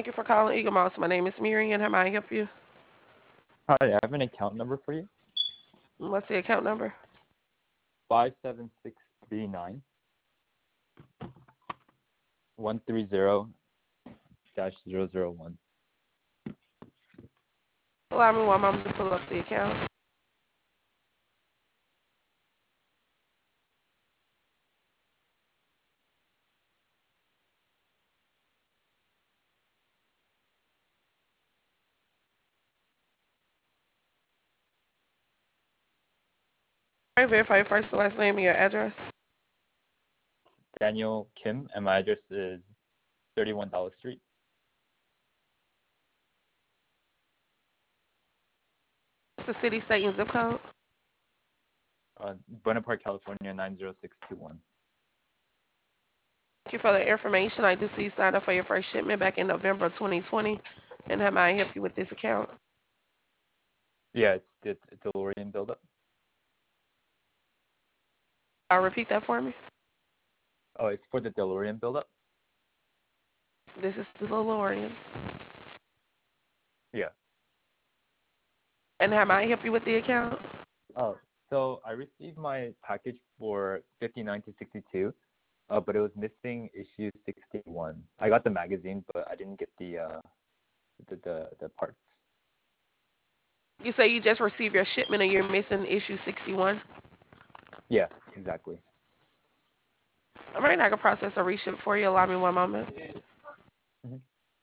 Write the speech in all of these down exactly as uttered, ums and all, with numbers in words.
Thank you for calling Eagle Moss. My name is Miriam. How may I help you? Hi, I have an account number for you. What's the account number? Five seven six three nine one three zero dash zero zero one. Allow me one moment to pull up the account. All right, verify your first and last name and your address. Daniel Kim, and my address is thirty-one Dallas Street. What's the city, state, and zip code? Uh, Buena Park, California nine zero six two one. Thank you for the information. I do see you signed up for your first shipment back in November twenty twenty. And how may I help you with this account? Yeah, it's the DeLorean buildup. I'll repeat that for me. Oh, it's for the DeLorean buildup? This is the DeLorean. Yeah. And how may I help you with the account? Oh, so I received my package for fifty-nine to sixty-two, uh, but it was missing issue sixty-one. I got the magazine, but I didn't get the uh, the, the the parts. You say you just received your shipment and you're missing issue sixty-one? Yeah, exactly. All right, I can process a reship for you. Allow me one moment. Mm-hmm.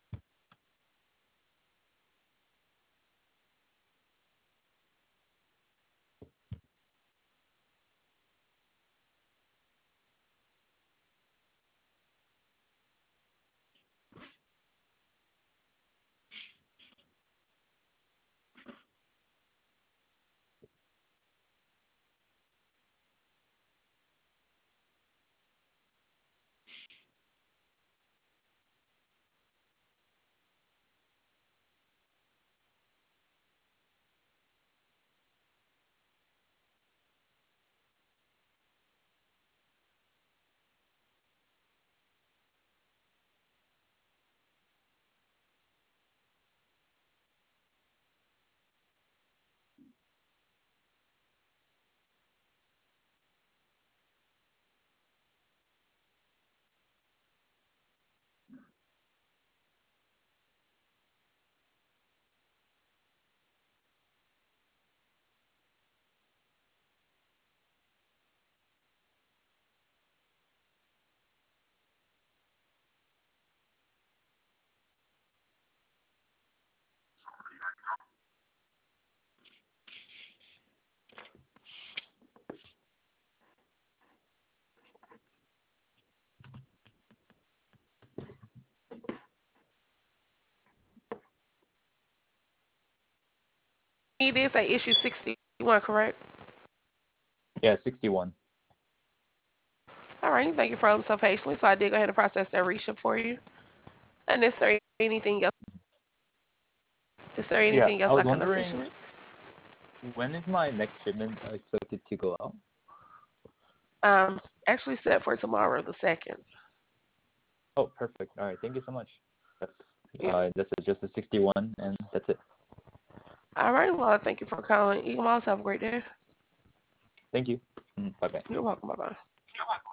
You did say issue sixty-one, correct? Yeah, sixty-one. All right, thank you for holding so patiently. So I did go ahead and process that reship for you. And is there anything else? Is there Yeah, anything I else I was can assist wondering, you with? when is my next shipment uh, expected to go out? Um, actually set for tomorrow, the second. Oh, perfect. All right, thank you so much. That's Yeah. uh, that's just a sixty-one, and that's it. All right, well, thank you for calling Eagle Moss. Have a great day. Thank you. Bye bye. You're welcome. Bye bye.